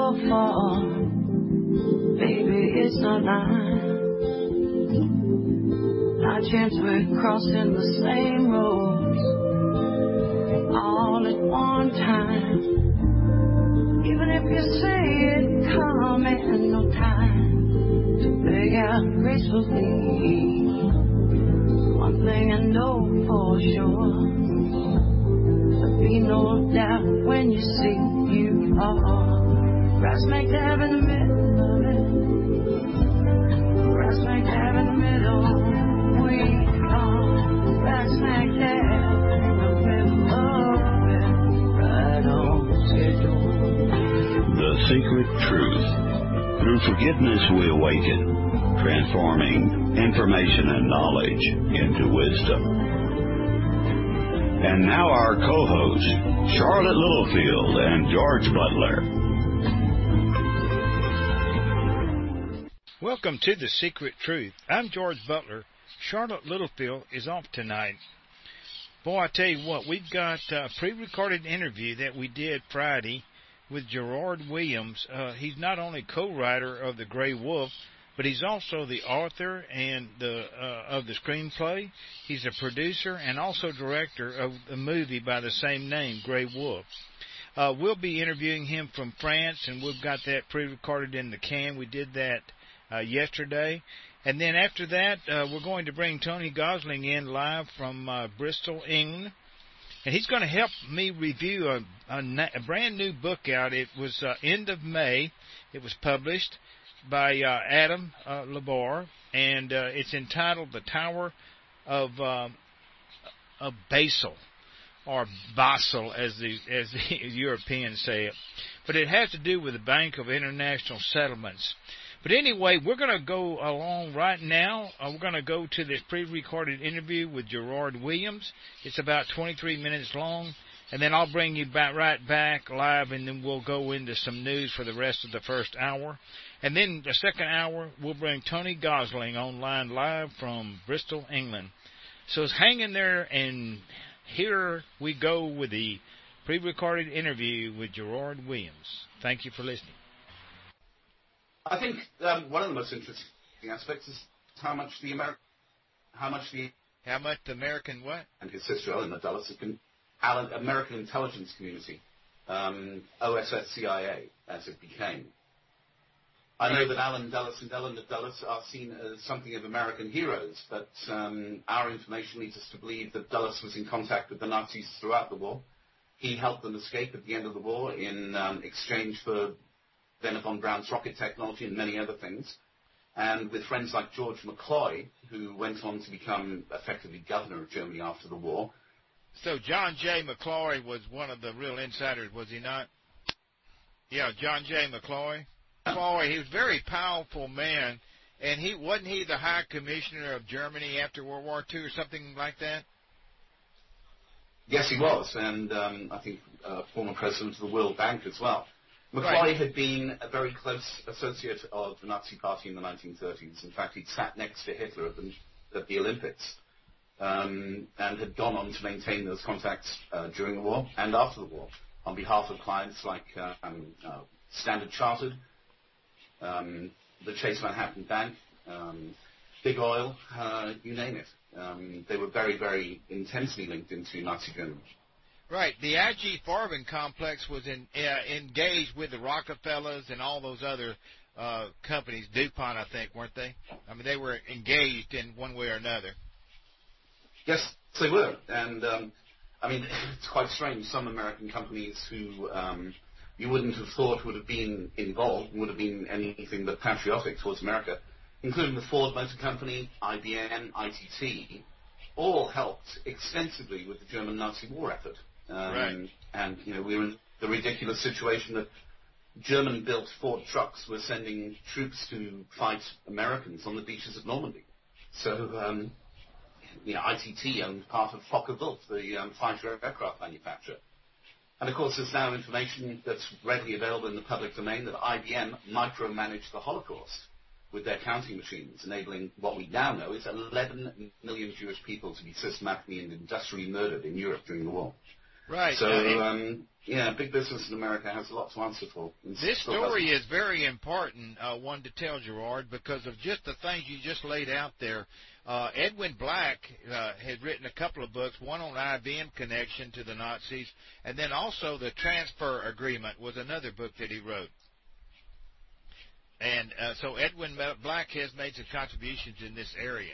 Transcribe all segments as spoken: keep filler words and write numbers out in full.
so far, baby, it's not mine. Not a chance we're crossing the same roads all at one time. Even if you say it coming, no time to beg out gracefully. One thing I know for sure, there'll be no doubt when you see you are right smack dab in the middle of it. Right smack dab in the middle. We are right smack dab in the middle of it. Right on schedule. The Secret Truth. Through forgiveness we awaken, transforming information and knowledge into wisdom. And now our co-hosts, Charlotte Littlefield and George Butler. Welcome to The Secret Truth. I'm George Butler. Charlotte Littlefield is off tonight. Boy, I tell you what, we've got a pre-recorded interview that we did Friday with Gerard Williams. Uh, he's not only co-writer of The Grey Wolf, but he's also the author and the uh, of the screenplay. He's a producer and also director of a movie by the same name, Grey Wolf. Uh, we'll be interviewing him from France, and we've got that pre-recorded in the can. We did that uh, yesterday. And then after that, uh, we're going to bring Tony Gosling in live from uh, Bristol, England. And he's going to help me review a, a, a brand new book out. It was uh, end of May. It was published by uh, Adam uh, Labar, and uh, it's entitled The Tower of uh, of Basel, or Basel as the as the Europeans say it. But it has to do with the Bank of International Settlements. But anyway, we're going to go along right now. Uh, we're going to go to this pre-recorded interview with Gerard Williams. It's about twenty-three minutes long. And then I'll bring you back right back live, and then we'll go into some news for the rest of the first hour. And then the second hour, we'll bring Tony Gosling online live from Bristol, England. So it's hang in there, and here we go with the pre-recorded interview with Gerard Williams. Thank you for listening. I think um, one of the most interesting aspects is how much the Ameri- how much the how much the American what and his sister Ellen Dulles have been Alan, American intelligence community, um, O S S C I A, as it became. I know that Alan Dulles and Ellen Dulles are seen as something of American heroes, but um, our information leads us to believe that Dulles was in contact with the Nazis throughout the war. He helped them escape at the end of the war in um, exchange for Wernher von Braun's rocket technology and many other things. And with friends like George McCloy, who went on to become effectively governor of Germany after the war. So John J. McCloy was one of the real insiders, was he not? Yeah, John J. McCloy. McCloy, he was a very powerful man, and he wasn't he the High Commissioner of Germany after World War Two or something like that? Yes, he was, and um, I think uh, former president of the World Bank as well. McCloy Right. had been a very close associate of the Nazi Party in the nineteen thirties. In fact, he'd sat next to Hitler at the, at the Olympics. Um, and had gone on to maintain those contacts uh, during the war and after the war on behalf of clients like uh, um, uh, Standard Chartered, um, the Chase Manhattan Bank, um, Big Oil, uh, you name it. Um, they were very, very intensely linked into Nazi Germany. Right. The I G Farben complex was in, uh, engaged with the Rockefellers and all those other uh, companies, DuPont, I think, weren't they? I mean, they were engaged in one way or another. Yes, they were. And, um, I mean, it's quite strange. Some American companies who um, you wouldn't have thought would have been involved, would have been anything but patriotic towards America, including the Ford Motor Company, I B M, I T T, all helped extensively with the German Nazi war effort. Um, right. And, you know, we were in the ridiculous situation that German-built Ford trucks were sending troops to fight Americans on the beaches of Normandy. So, um, you know, I T T owned part of Fokker-Wulf, the um, fighter aircraft manufacturer. And, of course, there's now information that's readily available in the public domain that I B M micromanaged the Holocaust with their counting machines, enabling what we now know is eleven million Jewish people to be systematically and industrially murdered in Europe during the war. Right. So, uh, um, yeah, big business in America has a lot to answer for. This story is very important, uh, one to tell, Gerard, because of just the things you just laid out there. Uh, Edwin Black uh, had written a couple of books, one on I B M connection to the Nazis, and then also the Transfer Agreement was another book that he wrote. And uh, so Edwin Black has made some contributions in this area.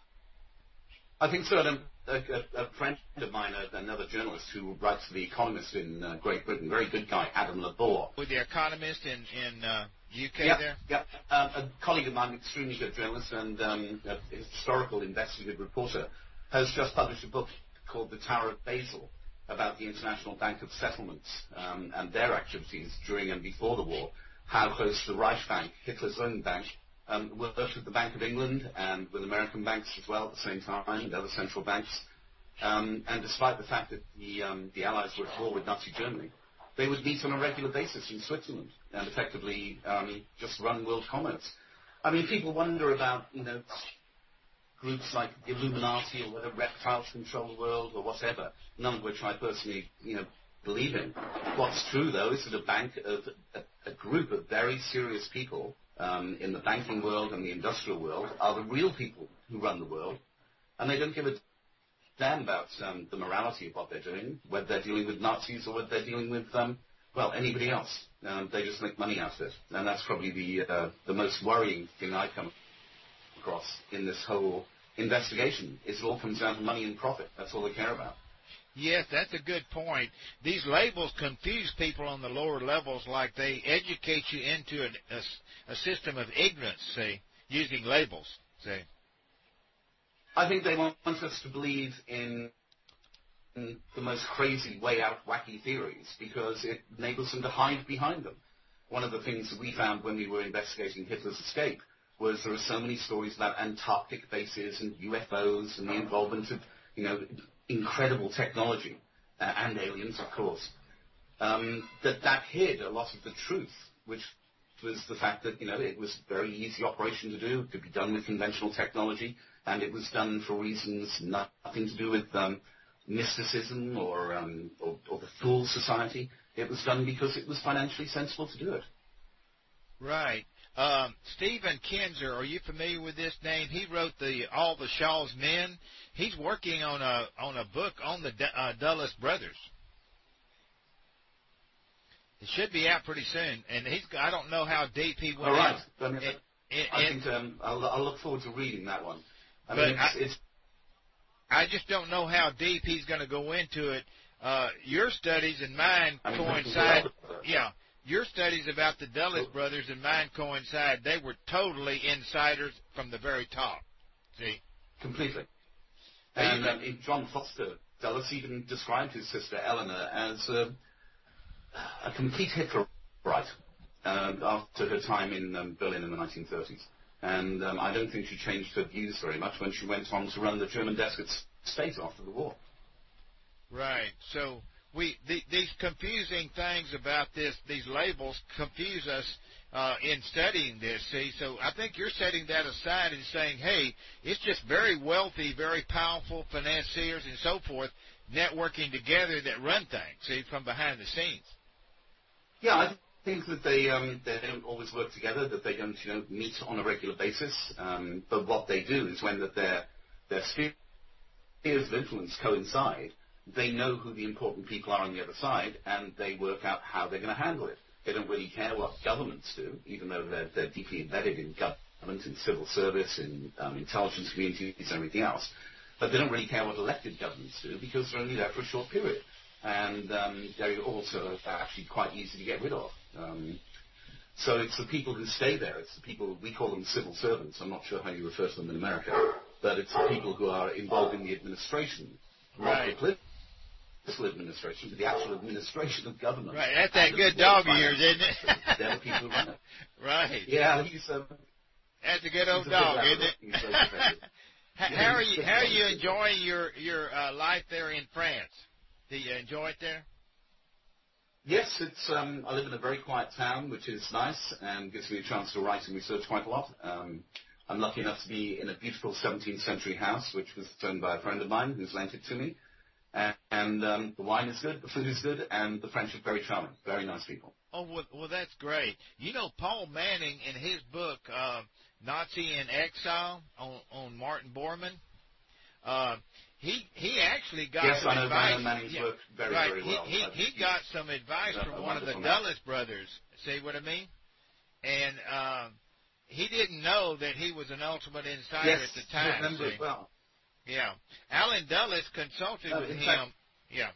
I think so. A, a, a friend of mine, another journalist who writes for The Economist in uh, Great Britain, very good guy, Adam Labor. With The Economist in, in uh, U K yeah, there? Yeah, um, a colleague of mine, extremely good journalist and um, a historical investigative reporter, has just published a book called The Tower of Basel about the International Bank of Settlements um, and their activities during and before the war, how close the Reich Bank, Hitler's own bank, Um, worked with the Bank of England and with American banks as well at the same time, and other central banks. Um, and despite the fact that the, um, the Allies were at war with Nazi Germany, they would meet on a regular basis in Switzerland and effectively um, just run world commerce. I mean, people wonder about, you know, groups like the Illuminati or whether reptiles control the world or whatever, none of which I personally, you know, believe in. What's true, though, is that a bank of a, a group of very serious people Um, in the banking world and the industrial world are the real people who run the world, and they don't give a damn about um, the morality of what they're doing, whether they're dealing with Nazis or whether they're dealing with, um, well, anybody else. Um, they just make money out of it, and that's probably the uh, the most worrying thing I come across in this whole investigation. Is it all comes down to money and profit. That's all they care about. Yes, that's a good point. These labels confuse people on the lower levels, like they educate you into an, a, a system of ignorance, see, using labels, see. I think they want us to believe in, in the most crazy, way-out, wacky theories because it enables them to hide behind them. One of the things that we found when we were investigating Hitler's escape was there are so many stories about Antarctic bases and U F Os and the involvement of, you know, incredible technology, uh, and aliens, of course, um, that that hid a lot of the truth, which was the fact that, you know, it was a very easy operation to do, it could be done with conventional technology, and it was done for reasons nothing to do with um, mysticism or, um, or, or the Fool Society. It was done because it was financially sensible to do it. Right. Um, Stephen Kinzer, are you familiar with this name? He wrote the All the Shaw's Men. He's working on a on a book on the uh, Dulles brothers. It should be out pretty soon, and he's I don't know how deep he went. All right. In, I, mean, it, it, I think um, I'll, I'll look forward to reading that one. I but mean, it's, I, it's I just don't know how deep he's going to go into it. Uh, your studies and mine I mean, coincide. Yeah. Your studies about the Dulles brothers and mine coincide. They were totally insiders from the very top. See? Completely. And um, John Foster Dulles even described his sister Eleanor as a, a complete Hitlerite uh, after her time in um, Berlin in the nineteen thirties. And um, I don't think she changed her views very much when she went on to run the German desk at State after the war. Right. So we the, these confusing things about this, these labels confuse us uh, in studying this, see. So I think you're setting that aside and saying, hey, it's just very wealthy, very powerful financiers and so forth networking together that run things, see, from behind the scenes. Yeah, I think that they um, they don't always work together, that they don't, you know, meet on a regular basis. Um, but what they do is when that their their spheres of influence coincide, they know who the important people are on the other side, and they work out how they're going to handle it. They don't really care what governments do, even though they're, they're deeply embedded in government, in civil service, in um, intelligence communities, and everything else. But they don't really care what elected governments do because they're only there for a short period. And um, they're also actually quite easy to get rid of. Um, so it's the people who stay there. It's the people, we call them civil servants. I'm not sure how you refer to them in America. But it's the people who are involved in the administration. Right. Political administration, to the actual administration of government. Right, that's that good dog of yours, isn't it? They're the people who run it. Right. Yeah, he's um, that's a good old a dog, good isn't it? He's so effective. how, Yeah, how are he's you? good How are dog. you enjoying your your uh, life there in France? Do you enjoy it there? Yes, it's. Um, I live in a very quiet town, which is nice and gives me a chance to write and research quite a lot. Um, I'm lucky enough to be in a beautiful seventeenth century house, which was owned by a friend of mine who's lent it to me. And, and um, the wine is good, the food is good, and the French are very charming, very nice people. Oh, well, well that's great. You know, Paul Manning, in his book, uh, Nazi in Exile, on, on Martin Bormann, uh, he he actually got yes, some I know advice. Manning's yeah, work very, right. very well. He, he, he got some advice uh, from one of the man. Dulles brothers, see what I mean? And uh, he didn't know that he was an ultimate insider yes, at the time. I remember see? it well. Yeah. Alan Dulles consulted No, with in him. fact, yeah.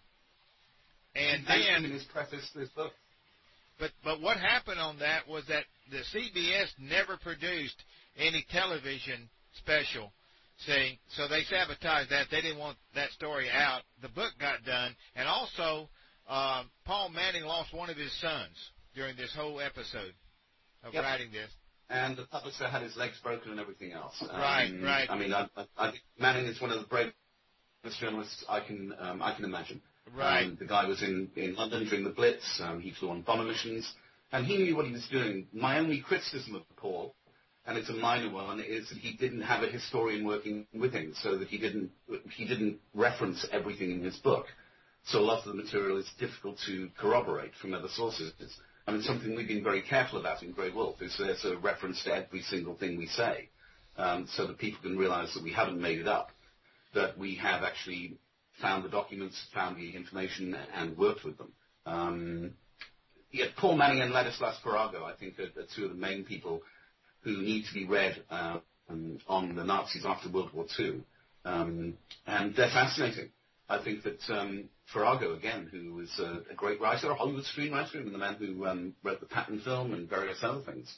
And then then... in his preface to this book. But but what happened on that was that the C B S never produced any television special, see? So they sabotaged that. They didn't want that story out. The book got done. And also, uh, Paul Manning lost one of his sons during this whole episode of yep. writing this. And the publisher had his legs broken and everything else. Um, right, right. I mean, I, I, I think Manning is one of the bravest journalists I can um, I can imagine. Right. Um, the guy was in, in London during the Blitz. Um, he flew on bomber missions, and he knew what he was doing. My only criticism of Paul, and it's a minor one, is that he didn't have a historian working with him, so that he didn't he didn't reference everything in his book. So a lot of the material is difficult to corroborate from other sources. I mean, something we've been very careful about in Grey Wolf is there's a reference to every single thing we say, um, so that people can realize that we haven't made it up, that we have actually found the documents, found the information, and worked with them. Um, yeah, Paul Manning and Ladislas Farago, I think, are, are two of the main people who need to be read uh, um, on the Nazis after World War Two. Um, and they're fascinating. I think that um, Farago, again, who was a, a great writer, a Hollywood screenwriter, and the man who um, wrote the Patton film and various other things,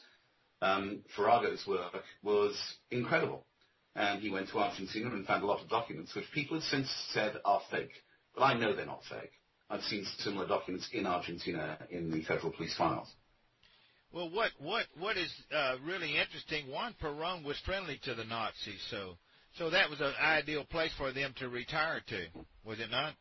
um, Farago's work was incredible. And he went to Argentina and found a lot of documents which people have since said are fake. But I know they're not fake. I've seen similar documents in Argentina in the federal police files. Well, what what what is uh, really interesting, Juan Perón was friendly to the Nazis, so so that was an ideal place for them to retire to, was it not?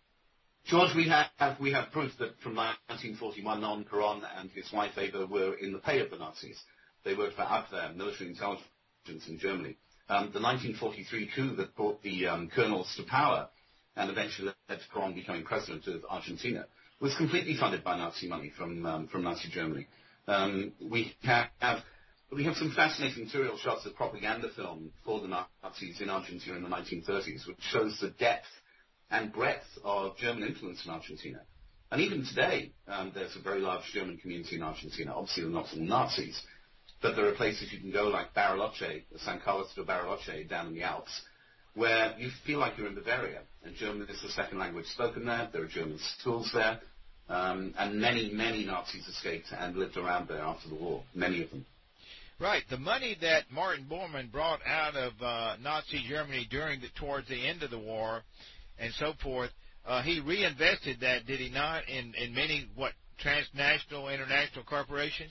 George, we have we have proof that from nineteen forty-one on, Perón and his wife Eva were in the pay of the Nazis. They worked for Abwehr, military intelligence in Germany. Um, the nineteen forty-three coup that brought the um, colonels to power and eventually led to Perón becoming president of Argentina was completely funded by Nazi money from um, from Nazi Germany. Um, we have we have some fascinating material shots of propaganda film for the Nazis in Argentina in the nineteen thirties, which shows the depth and breadth of German influence in Argentina. And even today, um, there's a very large German community in Argentina. Obviously, they're not all Nazis. But there are places you can go like Bariloche, San Carlos de Bariloche down in the Alps, where you feel like you're in Bavaria. And German is the second language spoken there. There are German schools there. Um, and many, many Nazis escaped and lived around there after the war, many of them. Right. The money that Martin Bormann brought out of uh, Nazi Germany during the, towards the end of the war and so forth, uh, he reinvested that, did he not, in, in many, what, transnational, international corporations?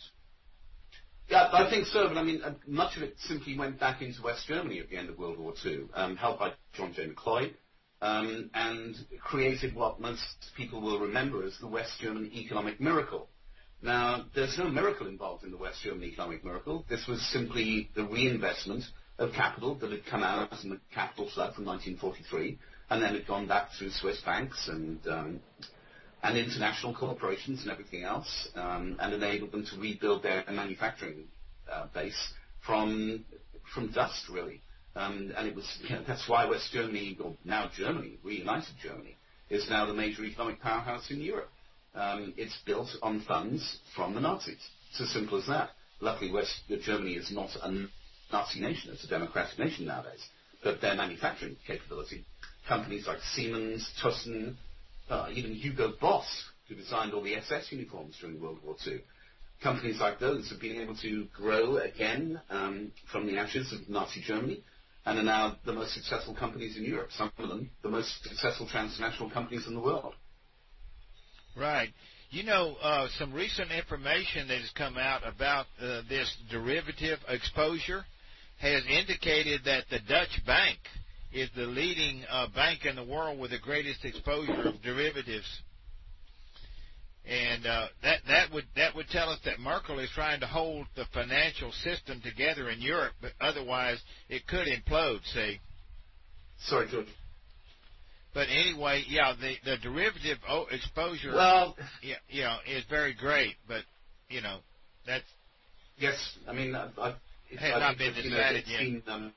Yeah, I think so, but I mean, uh, much of it simply went back into West Germany at the end of World War Two, um, helped by John J. McCloy, um, and created what most people will remember as the West German economic miracle. Now, there's no miracle involved in the West German economic miracle. This was simply the reinvestment of capital that had come out in the capital flood from nineteen forty-three, and then had gone back through Swiss banks and um, and international corporations and everything else, um, and enabled them to rebuild their manufacturing uh, base from from dust, really. Um, and it was you know, that's why West Germany, or now Germany, reunited Germany, is now the major economic powerhouse in Europe. Um, it's built on funds from the Nazis. It's as simple as that. Luckily, West Germany is not a Nazi nation; it's a democratic nation nowadays. But their manufacturing capability, companies like Siemens, Thyssen, Uh, even Hugo Boss, who designed all the S S uniforms during World War Two. Companies like those have been able to grow again um, from the ashes of Nazi Germany and are now the most successful companies in Europe, some of them the most successful transnational companies in the world. Right. You know, uh, some recent information that has come out about uh, this derivative exposure has indicated that the Dutch bank is the leading uh, bank in the world with the greatest exposure of derivatives, and uh, that that would that would tell us that Merkel is trying to hold the financial system together in Europe, but otherwise it could implode. See. Sorry, George. But anyway, yeah, the the derivative o- exposure, Well, yeah, you know, is very great. But you know, that's yes. I mean, I, I, it's, has I not think been that, you know, decided it's yet. been um,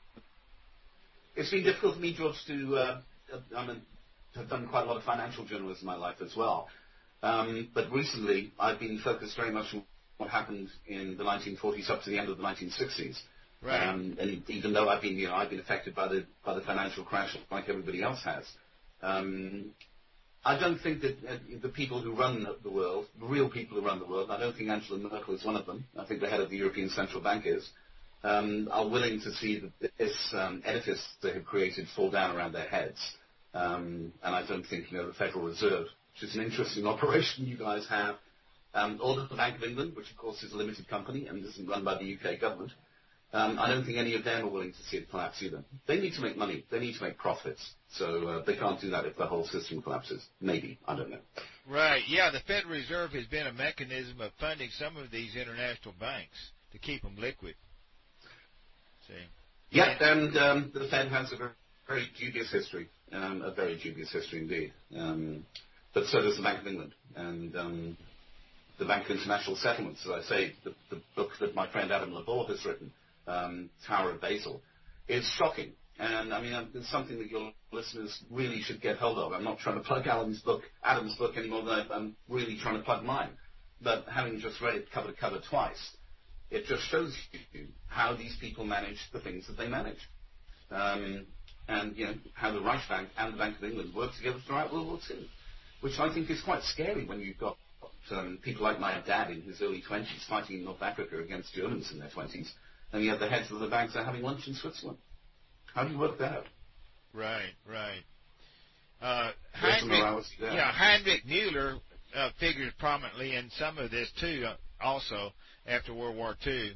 it's been difficult for me, George, to uh, I mean, have done quite a lot of financial journalism in my life as well. Um, but recently, I've been focused very much on what happened in the nineteen forties up to the end of the nineteen sixties. Right. Um, and even though I've been, you know, I've been affected by the by the financial crash like everybody else has, um, I don't think that uh, the people who run the world, the real people who run the world, I don't think Angela Merkel is one of them. I think the head of the European Central Bank is, um, are willing to see this um, edifice they have created fall down around their heads. Um, and I don't think, you know, the Federal Reserve, which is an interesting operation you guys have, um, or the Bank of England, which of course is a limited company and isn't run by the U K government. Um, I don't think any of them are willing to see it collapse either. They need to make money. They need to make profits. So uh, they can't do that if the whole system collapses. Maybe. I don't know. Right. Yeah, the Federal Reserve has been a mechanism of funding some of these international banks to keep them liquid. See? Yeah, and um, the Fed has a very, very dubious history, um, a very dubious history indeed. Um, but so does the Bank of England. And um, the Bank of International Settlements, as I say, the, the book that my friend Adam Laborde has written, um, Tower of Basel, is shocking. And, I mean, it's something that your listeners really should get hold of. I'm not trying to plug Alan's book, Adam's book any more than I'm really trying to plug mine. But having just read it cover to cover twice, it just shows you how these people manage the things that they manage. Um, and, you know, how the Reichsbank and the Bank of England worked together throughout World War Two, which I think is quite scary when you've got um, people like my dad in his early twenties fighting in North Africa against Germans in their twenties, and yet the heads of the banks are having lunch in Switzerland. How do you work that out? Right, right. Uh, There's some Heinrich, morality there. yeah, Heinrich Mueller uh, figures prominently in some of this too. Uh, also, after World War Two,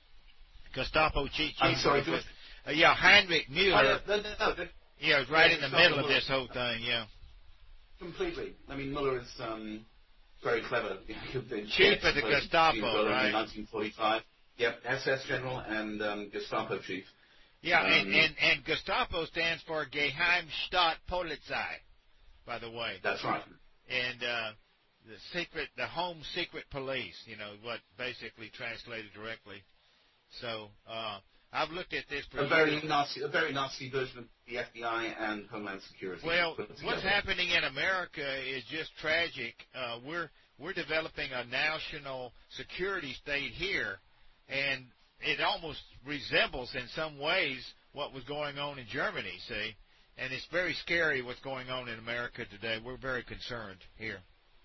Gestapo chief. I'm sorry, George. Uh, yeah, Heinrich Mueller. Oh, no, no, no, no. Yeah, was right Yeah, in the Gestapo middle of Mueller. this whole thing. Yeah. Completely. I mean, Mueller is um, very clever. Chief of the Gestapo, Mueller right? In nineteen forty-five. Yep, S S general and um, Gestapo chief. Yeah, Um, and, and, and Gestapo stands for Geheimstaatspolizei, by the way. That's right. And uh, the secret, the home secret police, you know, what basically translated directly. So uh, I've looked at this for A very nasty, a very nasty version of the F B I and Homeland Security. Well, put together. what's happening in America is just tragic. Uh, we're we're developing a national security state here, and it almost resembles in some ways what was going on in Germany, see? And it's very scary what's going on in America today. We're very concerned here.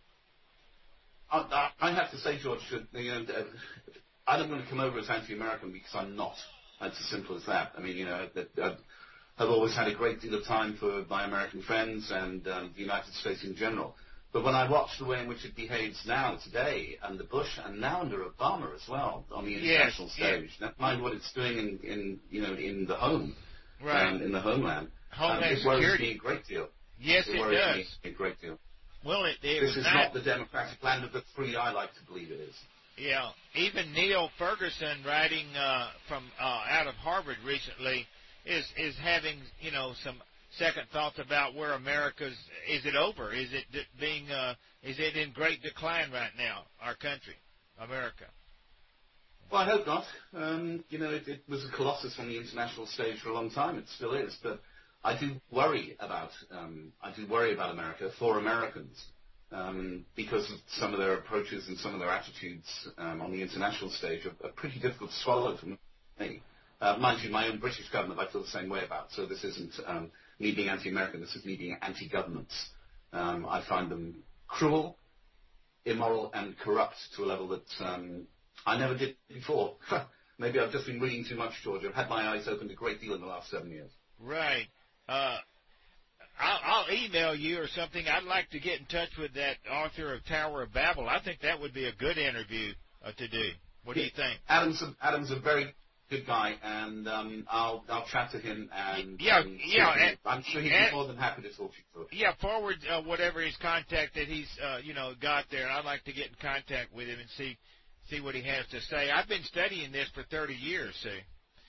I, I have to say, George, that, you know, I don't want to come over as anti-American because I'm not. It's as simple as that. I mean, you know, that, uh, I've always had a great deal of time for my American friends and um, the United States in general. But when I watch the way in which it behaves now, today, under Bush, and now under Obama as well, on the international Yes, stage, yeah. never mind what it's doing in, in you know, in the home, Right. um, in the homeland. Homeland um, it worries security. me a great deal. Yes, it it worries does. me a great deal. Well, it, it This was is not, not the democratic land of the free I like to believe it is. Yeah, even Neil Ferguson, writing uh, from uh, out of Harvard recently, is is having you know some second thoughts about where America's is it over? Is it d- being uh, is it in great decline right now? Our country, America. Well, I hope not. Um, you know, it, it was a colossus on the international stage for a long time. It still is, but I do worry about um, I do worry about America for Americans. Um, because of some of their approaches and some of their attitudes um, on the international stage are, are pretty difficult to swallow for me. Uh, mind you, my own British government I feel the same way about, so this isn't um, me being anti-American, this is me being anti-governments. Um, I find them cruel, immoral, and corrupt to a level that um, I never did before. Maybe I've just been reading too much, George. I've had my eyes opened a great deal in the last seven years. Right. Uh, I'll, I'll email you or something. I'd like to get in touch with that author of Tower of Babel. I think that would be a good interview uh, to do. What do you think? Adam's a, Adam's a very good guy, and um, I'll I'll chat to him. And yeah, um, yeah, and, I'm sure he'd and, be more than happy to talk to you. Yeah, forward uh, whatever his contact that he's uh, you know got there. And I'd like to get in contact with him and see see what he has to say. I've been studying this for thirty years, see.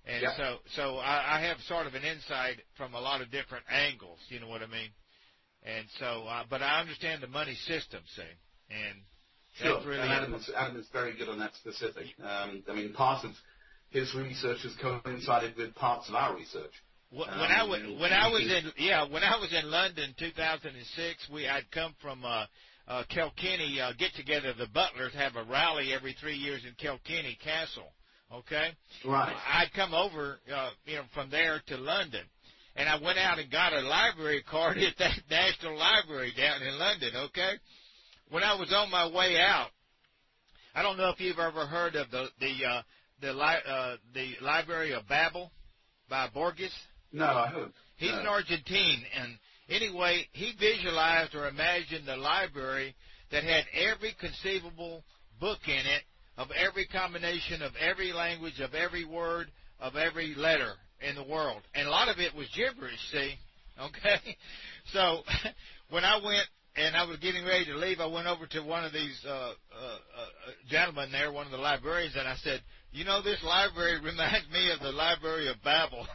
And yeah. so, so I, I have sort of an insight from a lot of different angles. You know what I mean? And so, uh, but I understand the money system, see, and sure. that's really and Adam is, Adam is very good on that specific. Um, I mean, part of his research has coincided with parts of our research. When um, I was when I was in yeah when I was in London, two thousand six, we I'd come from uh, uh, Kilkenny uh, get together. The Butlers have a rally every three years in Kilkenny Castle. Okay, right. I'd come over, uh, you know, from there to London. And I went out and got a library card at that National Library down in London, okay? When I was on my way out, I don't know if you've ever heard of the the uh, the, li- uh, the Library of Babel by Borges. No, I haven't. He's no. an Argentine, and anyway, he visualized or imagined a library that had every conceivable book in it, of every combination of every language, of every word, of every letter in the world. And a lot of it was gibberish, see, okay? So when I went and I was getting ready to leave, I went over to one of these uh, uh, uh, gentlemen there, one of the librarians, and I said, you know, this library reminds me of the Library of Babel.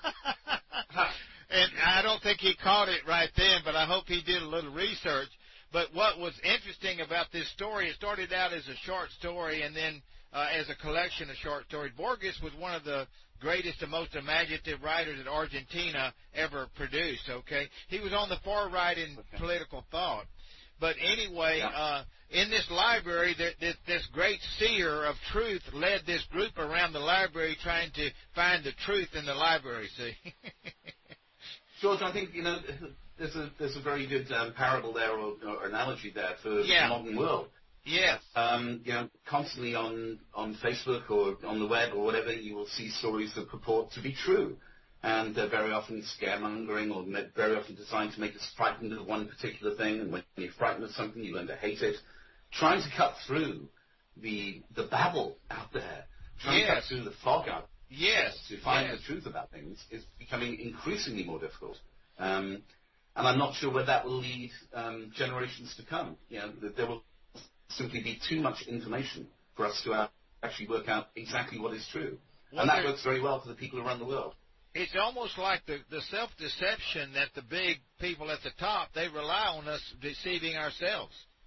And I don't think he caught it right then, but I hope he did a little research. But what was interesting about this story, it started out as a short story and then uh, as a collection of short stories. Borges was one of the greatest and most imaginative writers that Argentina ever produced, okay? He was on the far right in okay. political thought. But anyway, yeah. uh, in this library, there, this, this great seer of truth led this group around the library trying to find the truth in the library, see? George, I think, you know, there's a, there's a very good um, parable there or, or analogy there for yeah. the modern world. Yes. Um, you know, constantly on, on Facebook or on the web or whatever, you will see stories that purport to be true. And they're very often scaremongering or very often designed to make us frightened of one particular thing. And when you're frightened of something, you learn to hate it. Trying to cut through the the babble out there, trying yes. to cut through the fog out yes. to find yes. the truth about things is becoming increasingly more difficult. Um, and I'm not sure where that will lead um, generations to come. You know, there will simply be too much information for us to actually work out exactly what is true. Well, and that works very well for the people around the world. It's almost like the, the self-deception that the big people at the top, they rely on us deceiving ourselves.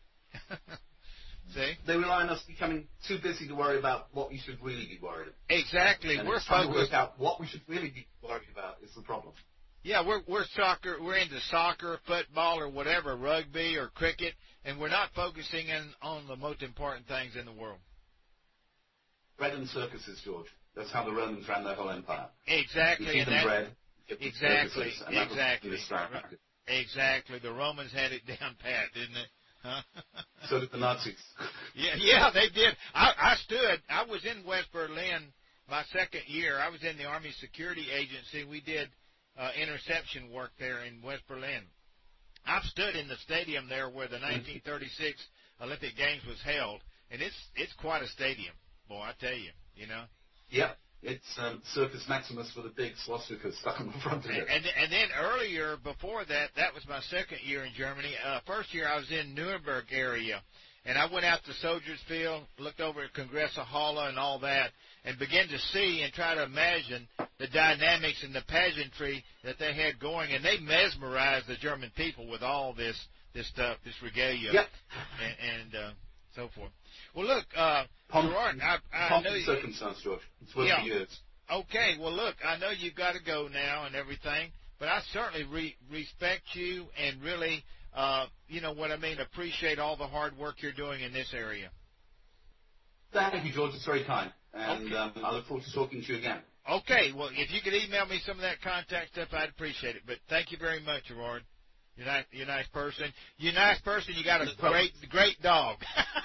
See? They rely on us becoming too busy to worry about what we should really be worried about. Exactly. And we're trying focused. to work out what we should really be worried about is the problem. Yeah, we're we're soccer. We're into soccer, football, or whatever, rugby or cricket, and we're not focusing in on the most important things in the world. Bread and circuses, George. That's how the Romans ran their whole empire. Exactly. You feed and them that, bread. Exactly. Circuses, and exactly. That exactly. The Romans had it down pat, didn't they? Huh? So did the Nazis. yeah, yeah, they did. I, I stood. I was in West Berlin my second year. I was in the Army Security Agency. We did uh, interception work there in West Berlin. I've stood in the stadium there where the nineteen thirty-six Olympic Games was held, and it's it's quite a stadium, boy. I tell you, you know. Yep. It's um, Circus Maximus with a big swastika stuck on the front of it. And, and then earlier, before that, that was my second year in Germany. Uh, first year I was in Nuremberg area, and I went out to Soldiers Field, looked over at Congress Hall and all that, and began to see and try to imagine the dynamics and the pageantry that they had going, and they mesmerized the German people with all this this stuff, this regalia, yep. and, and uh, so forth. Well, look, uh, Pump, Gerard, I, I pump know you, circumstance, George. It's worth yeah. the years. Okay, well, look, I know you've got to go now and everything, but I certainly re- respect you and really, uh, you know what I mean, appreciate all the hard work you're doing in this area. Thank you, George. It's very kind, and okay. um, I look forward to talking to you again. Okay, well, if you could email me some of that contact stuff, I'd appreciate it. But thank you very much, Gerard. You're nice, you're a nice person. You're a nice person. You got a great, great dog.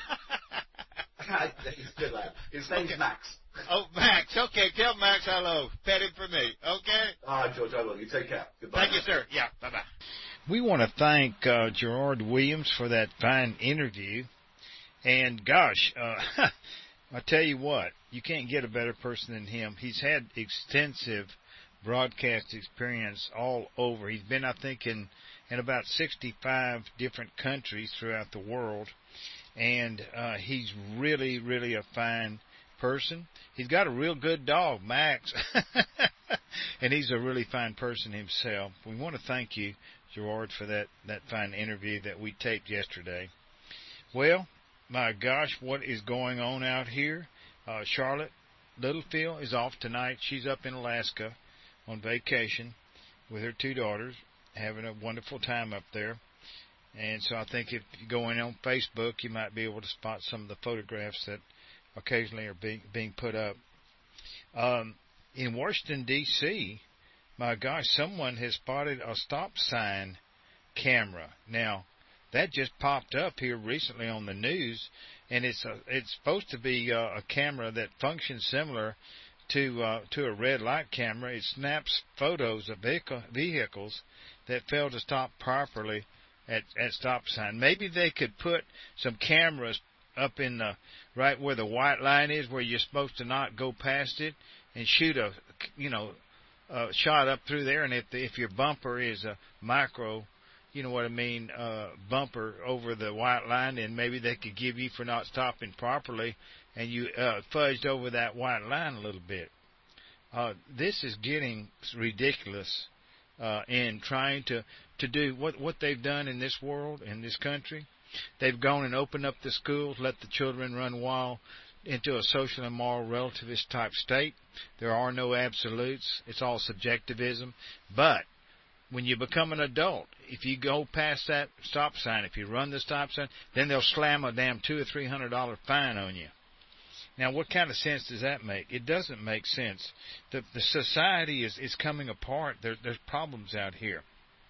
He's a good lad. His name's okay. Max. Oh, Max. Okay, tell Max hello. Pet him for me. Okay? All right, George, I will. You take care. Goodbye. Thank you, sir. Yeah, bye-bye. We want to thank uh, Gerard Williams for that fine interview. And, gosh, uh, I tell you what, you can't get a better person than him. He's had extensive broadcast experience all over. He's been, I think, in, in about sixty-five different countries throughout the world. And uh, he's really, really a fine person. He's got a real good dog, Max. And he's a really fine person himself. We want to thank you, Gerard, for that, that fine interview that we taped yesterday. Well, my gosh, what is going on out here? Uh, Charlotte Littlefield is off tonight. She's up in Alaska on vacation with her two daughters, having a wonderful time up there. And so I think if you go in on Facebook, you might be able to spot some of the photographs that occasionally are being, being put up. Um, in Washington, D C, my gosh, someone has spotted a stop sign camera. Now, that just popped up here recently on the news, and it's a, it's supposed to be a, a camera that functions similar to uh, to a red light camera. It snaps photos of vehicle, vehicles that fail to stop properly at, at stop sign. Maybe they could put some cameras up in the right where the white line is, where you're supposed to not go past it, and shoot a you know a shot up through there. And if the, if your bumper is a micro, you know what I mean, uh, bumper over the white line, then maybe they could give you for not stopping properly, and you uh, fudged over that white line a little bit. Uh, this is getting ridiculous uh, in trying to, to do what, what they've done in this world, in this country. They've gone and opened up the schools, let the children run wild into a social and moral relativist type state. There are no absolutes. It's all subjectivism. But when you become an adult, if you go past that stop sign, if you run the stop sign, then they'll slam a damn two or three hundred dollar fine on you. Now, what kind of sense does that make? It doesn't make sense. The the society is is coming apart. There, there's problems out here.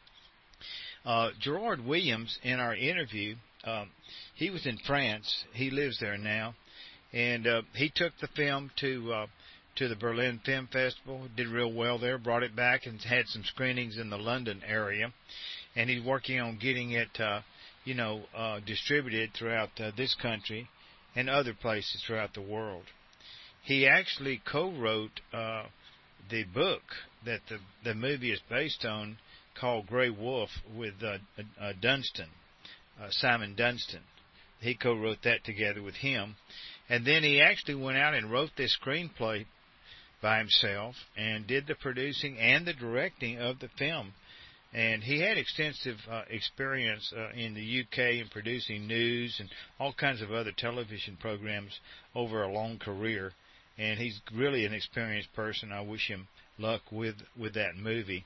Uh, Gerard Williams, in our interview, um, he was in France. He lives there now, and uh, he took the film to. Uh, to the Berlin Film Festival, did real well there, brought it back and had some screenings in the London area, and he's working on getting it, uh, you know, uh, distributed throughout uh, this country and other places throughout the world. He actually co-wrote uh, the book that the, the movie is based on, called Grey Wolf, with uh, uh, Dunstan, uh, Simon Dunstan. He co-wrote that together with him. And then he actually went out and wrote this screenplay by himself and did the producing and the directing of the film. And he had extensive uh, experience uh, in the U K in producing news and all kinds of other television programs over a long career. And he's really an experienced person. I wish him luck with, with that movie.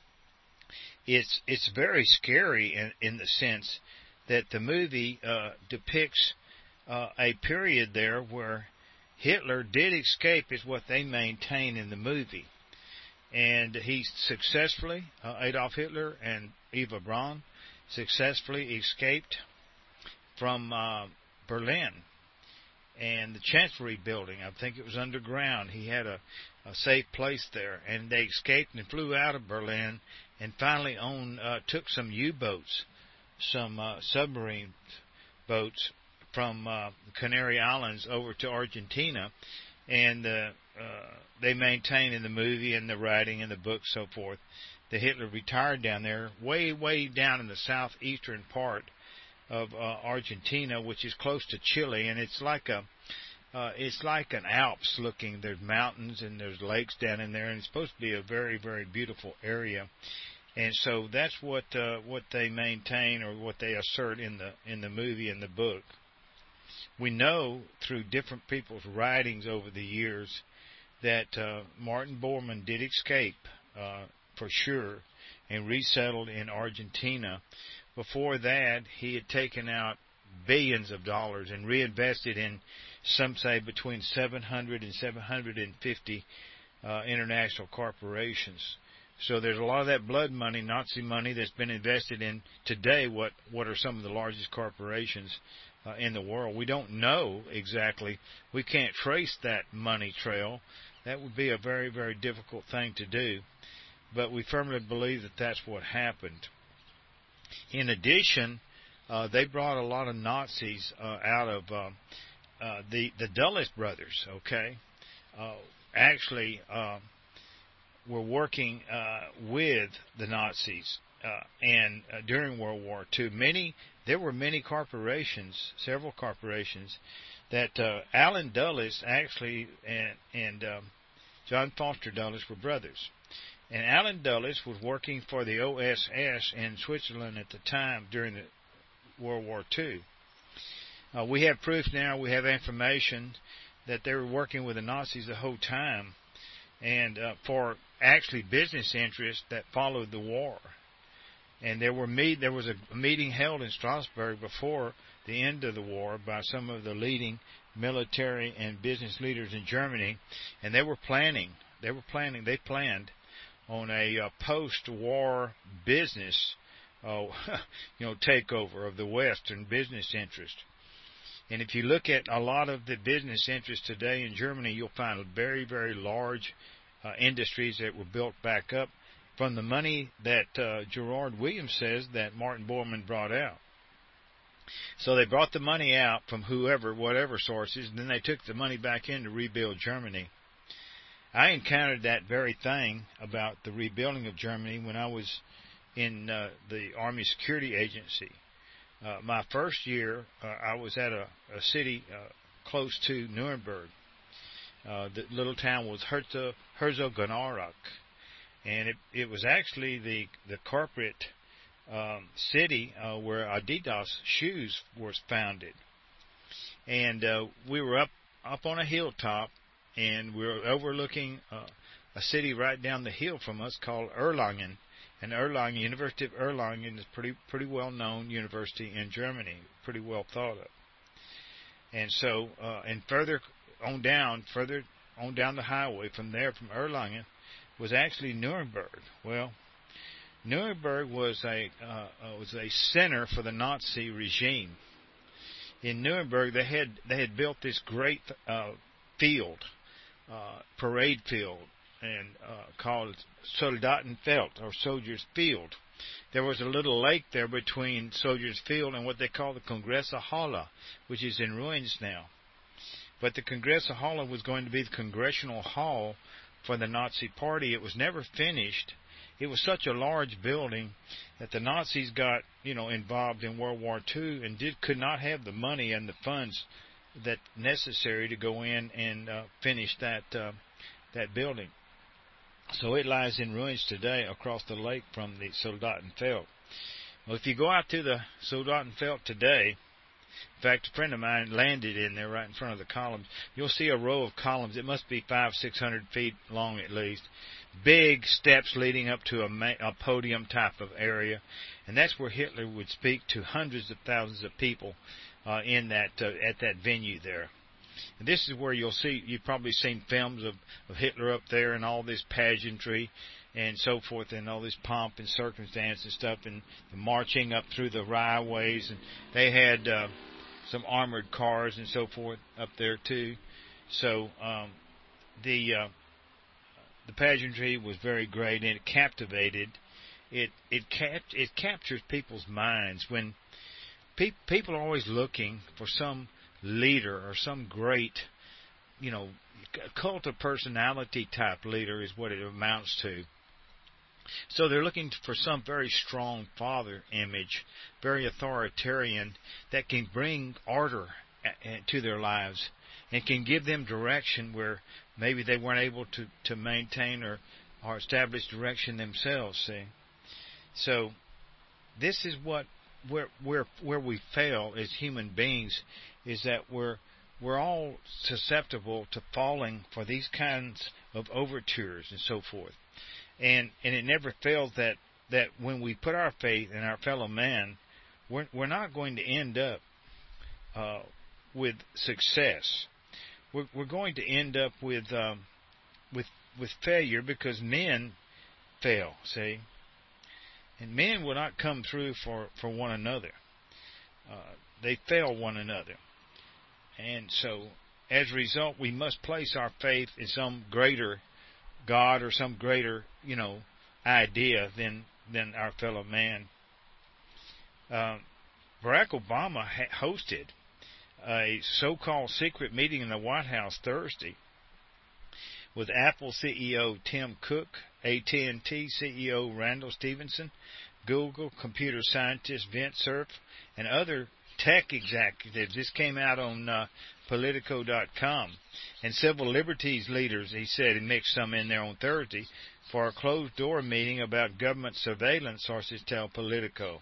It's it's very scary in, in the sense that the movie uh, depicts uh, a period there where Hitler did escape, is what they maintain in the movie. And he successfully, uh, Adolf Hitler and Eva Braun, successfully escaped from uh, Berlin. And the Chancellery building, I think it was underground. He had a, a safe place there. And they escaped and flew out of Berlin and finally on, uh, took some U-boats, some uh, submarine boats, from uh, the Canary Islands over to Argentina, and uh, uh, they maintain in the movie and the writing and the book, so forth, that Hitler retired down there, way, way down in the southeastern part of uh, Argentina, which is close to Chile, and it's like a, uh, it's like an Alps looking. There's mountains and there's lakes down in there, and it's supposed to be a very, very beautiful area. And so that's what uh, what they maintain, or what they assert in the in the movie and the book. We know through different people's writings over the years that uh, Martin Bormann did escape uh, for sure and resettled in Argentina. Before that, he had taken out billions of dollars and reinvested in, some say, between seven hundred and seven hundred fifty uh, international corporations. So there's a lot of that blood money, Nazi money, that's been invested in today what, what are some of the largest corporations uh, in the world. We don't know exactly. We can't trace that money trail. That would be a very, very difficult thing to do. But we firmly believe that that's what happened. In addition, uh, they brought a lot of Nazis uh, out of uh, uh, the, the Dulles brothers, okay? Uh, actually... Uh, were working uh, with the Nazis uh, and uh, during World War Two. Many, there were many corporations, several corporations that uh, Allen Dulles actually and, and um, John Foster Dulles were brothers. And Allen Dulles was working for the O S S in Switzerland at the time during the World War Two. Uh, we have proof now, we have information that they were working with the Nazis the whole time, and uh, for actually business interests that followed the war. And there were meet, there was a meeting held in Strasbourg before the end of the war by some of the leading military and business leaders in Germany, and they were planning, they were planning, they planned on a uh, post-war business, uh, you know, takeover of the Western business interest. And if you look at a lot of the business interests today in Germany, you'll find very, very large uh, industries that were built back up from the money that uh, Gerard Williams says that Martin Bormann brought out. So they brought the money out from whoever, whatever sources, and then they took the money back in to rebuild Germany. I encountered that very thing about the rebuilding of Germany when I was in uh, the Army Security Agency. Uh, my first year, uh, I was at a, a city uh, close to Nuremberg. Uh, the little town was Herzo, Herzogenaurach, and it, it was actually the the corporate um, city uh, where Adidas shoes was founded. And uh, we were up up on a hilltop, and we were overlooking uh, a city right down the hill from us called Erlangen. And Erlangen, University of Erlangen, is pretty pretty well known university in Germany, pretty well thought of. And so, uh, and further on down, further on down the highway from there, from Erlangen, was actually Nuremberg. Well, Nuremberg was a uh, was a center for the Nazi regime. In Nuremberg, they had they had built this great uh, field, uh, parade field, and uh, called Soldatenfeld, or Soldiers' Field. There was a little lake there between Soldiers' Field and what they call the Kongresshalle, which is in ruins now. But the Kongresshalle was going to be the Congressional Hall for the Nazi Party. It was never finished. It was such a large building that the Nazis got, you know, involved in World War Two and did could not have the money and the funds that necessary to go in and uh, finish that uh, that building. So it lies in ruins today across the lake from the Soldatenfeld. Well, if you go out to the Soldatenfeld today, in fact, a friend of mine landed in there right in front of the columns, you'll see a row of columns. It must be five, six hundred feet long at least. Big steps leading up to a, ma- a podium type of area, and that's where Hitler would speak to hundreds of thousands of people uh, in that uh, at that venue there. And this is where you'll see, you've probably seen films of, of Hitler up there and all this pageantry and so forth and all this pomp and circumstance and stuff and the marching up through the highways. And they had uh, some armored cars and so forth up there too. So um, the uh, the pageantry was very great, and it captivated. It it capt it captures people's minds when pe- people are always looking for some leader or some great, you know, cult of personality type leader is what it amounts to. So they're looking for some very strong father image, very authoritarian, that can bring order to their lives and can give them direction where maybe they weren't able to, to maintain or, or establish direction themselves, see. So this is what where where where we fail as human beings, is that we're we're all susceptible to falling for these kinds of overtures and so forth. And and it never fails that, that when we put our faith in our fellow man, we're we're not going to end up uh, with success. We're we're going to end up with um, with with failure, because men fail. See, and men will not come through for, for one another. Uh, they fail one another, and so as a result, we must place our faith in some greater God or some greater, you know, idea than than our fellow man. Uh, Barack Obama ha- hosted a so-called secret meeting in the White House Thursday with Apple C E O Tim Cook, A T and T C E O Randall Stevenson, Google computer scientist Vint Cerf, and other tech executives. This came out on uh, Politico dot com. And civil liberties leaders, he said, and mixed some in there on Thursday, for a closed-door meeting about government surveillance, sources tell Politico.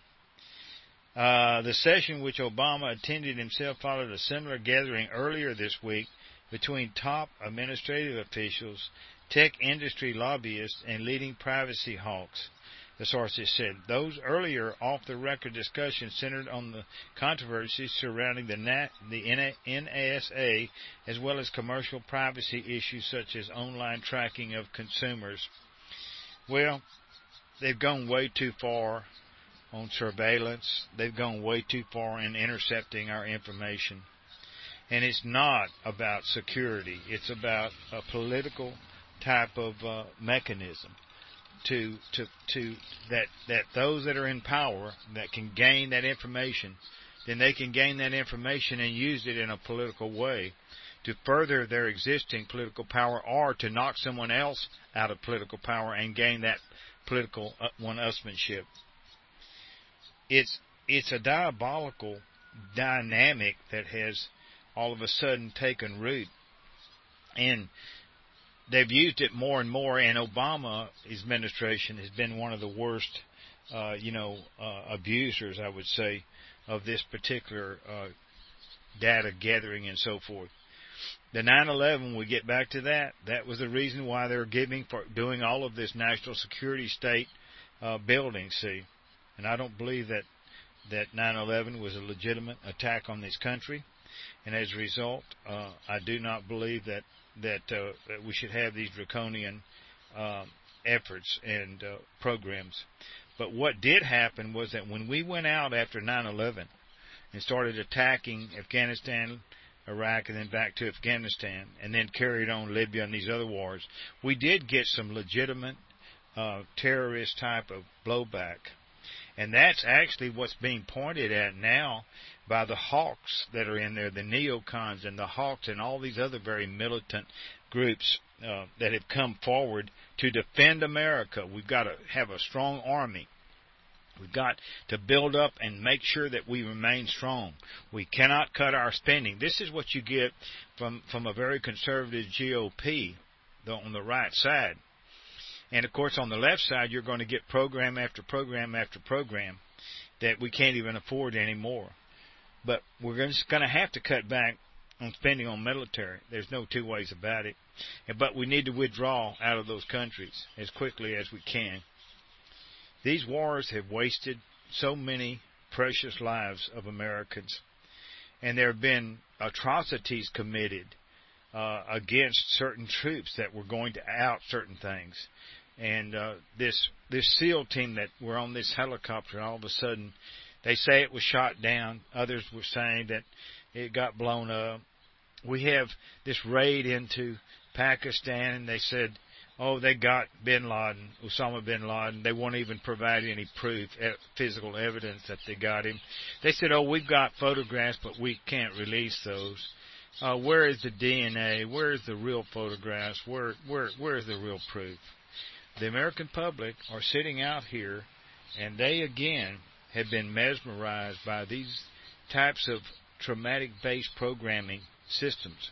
Uh, the session, which Obama attended himself, followed a similar gathering earlier this week between top administrative officials, tech industry lobbyists, and leading privacy hawks, the sources said. Those earlier off-the-record discussions centered on the controversies surrounding the, N A S A, as well as commercial privacy issues such as online tracking of consumers. Well, they've gone way too far on surveillance. They've gone way too far in intercepting our information. And it's not about security. It's about a political type of uh, mechanism to to to that that those that are in power that can gain that information, then they can gain that information and use it in a political way to further their existing political power, or to knock someone else out of political power and gain that political one-upsmanship. It's it's a diabolical dynamic that has all of a sudden taken root, and they've used it more and more. And Obama's administration has been one of the worst, uh, you know, uh, abusers, I would say, of this particular uh, data gathering and so forth. The nine eleven, we get back to that. That was the reason why they're giving for doing all of this national security state uh, building. See. And I don't believe that that nine eleven was a legitimate attack on this country. And as a result, uh, I do not believe that that, uh, that we should have these draconian um, efforts and uh, programs. But what did happen was that when we went out after nine eleven and started attacking Afghanistan, Iraq, and then back to Afghanistan, and then carried on Libya and these other wars, we did get some legitimate uh, terrorist type of blowback. And that's actually what's being pointed at now by the hawks that are in there, the neocons and the hawks and all these other very militant groups uh, that have come forward to defend America. We've got to have a strong army. We've got to build up and make sure that we remain strong. We cannot cut our spending. This is what you get from, from a very conservative G O P on the right side. And, of course, on the left side, you're going to get program after program after program that we can't even afford anymore. But we're just going to have to cut back on spending on military. There's no two ways about it. But we need to withdraw out of those countries as quickly as we can. These wars have wasted so many precious lives of Americans. And there have been atrocities committed uh, against certain troops that were going to out certain things. And uh, this this SEAL team that were on this helicopter, all of a sudden, they say it was shot down. Others were saying that it got blown up. We have this raid into Pakistan, and they said, oh, they got bin Laden, Osama bin Laden. They won't even provide any proof, physical evidence that they got him. They said, oh, we've got photographs, but we can't release those. Uh, where is the D N A? Where is the real photographs? Where, where, where is the real proof? The American public are sitting out here, and they, again, have been mesmerized by these types of traumatic-based programming systems.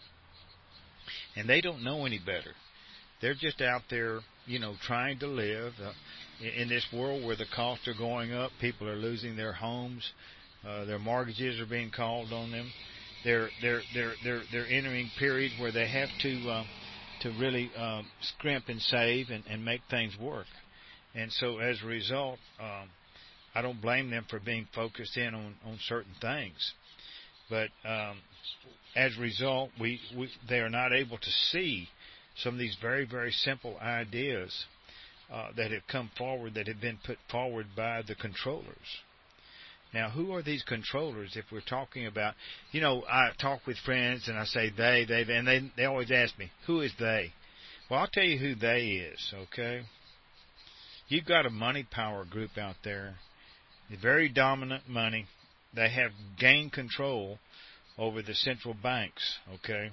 And they don't know any better. They're just out there, you know, trying to live uh, in this world where the costs are going up. People are losing their homes. Uh, their mortgages are being called on them. They're they're they're they're they're entering periods where they have to uh, to really um, scrimp and save and, and make things work. And so as a result, um, I don't blame them for being focused in on, on certain things. But um, as a result, we, we they are not able to see some of these very, very simple ideas uh, that have come forward, that have been put forward by the controllers. Now, who are these controllers if we're talking about, you know, I talk with friends and I say they, they, and they, they always ask me, who is they? Well, I'll tell you who they is, okay? You've got a money power group out there, very dominant money. They have gained control over the central banks, okay?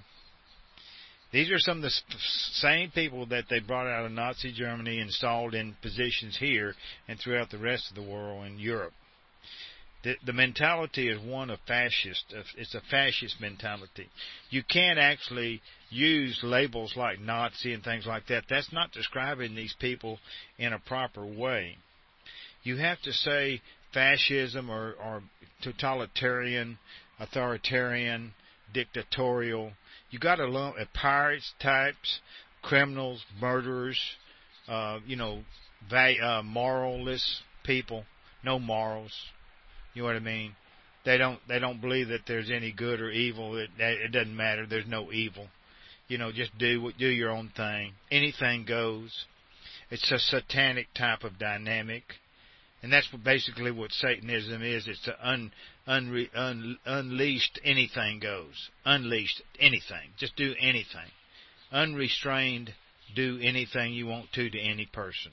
These are some of the same people that they brought out of Nazi Germany, installed in positions here and throughout the rest of the world in Europe. The, the mentality is one of fascist. It's a fascist mentality. You can't actually use labels like Nazi and things like that. That's not describing these people in a proper way. You have to say fascism or, or totalitarian, authoritarian, dictatorial. You got to lump uh, pirates types, criminals, murderers, uh, you know, va- uh, moralless people, no morals. You know what I mean? They don't they don't believe that there's any good or evil. It, it doesn't matter. There's no evil. You know, just do do your own thing. Anything goes. It's a satanic type of dynamic, and that's what basically what Satanism is. It's a un, unre, un, unleashed. Anything goes. Unleashed anything. Just do anything. Unrestrained. Do anything you want to to any person.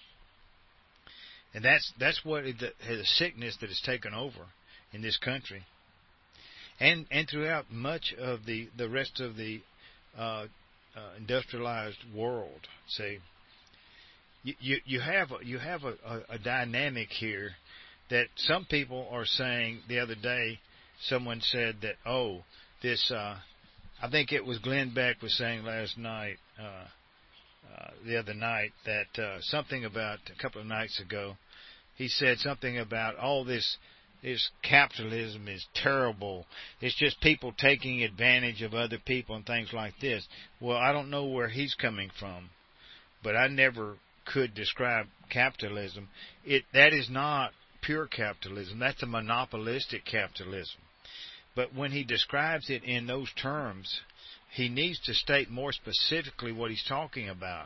And that's that's what it, the, the sickness that has taken over in this country, and and throughout much of the, the rest of the uh, uh, industrialized world. See, you you, you have a, you have a, a, a dynamic here that some people are saying. The other day, someone said that oh this uh, I think it was Glenn Beck was saying last night. Uh, Uh, the other night that uh, something about a couple of nights ago, he said something about all this this capitalism is terrible. It's just people taking advantage of other people and things like this. Well, I don't know where he's coming from, but I never could describe capitalism. It that is not pure capitalism. That's a monopolistic capitalism. But when he describes it in those terms, he needs to state more specifically what he's talking about.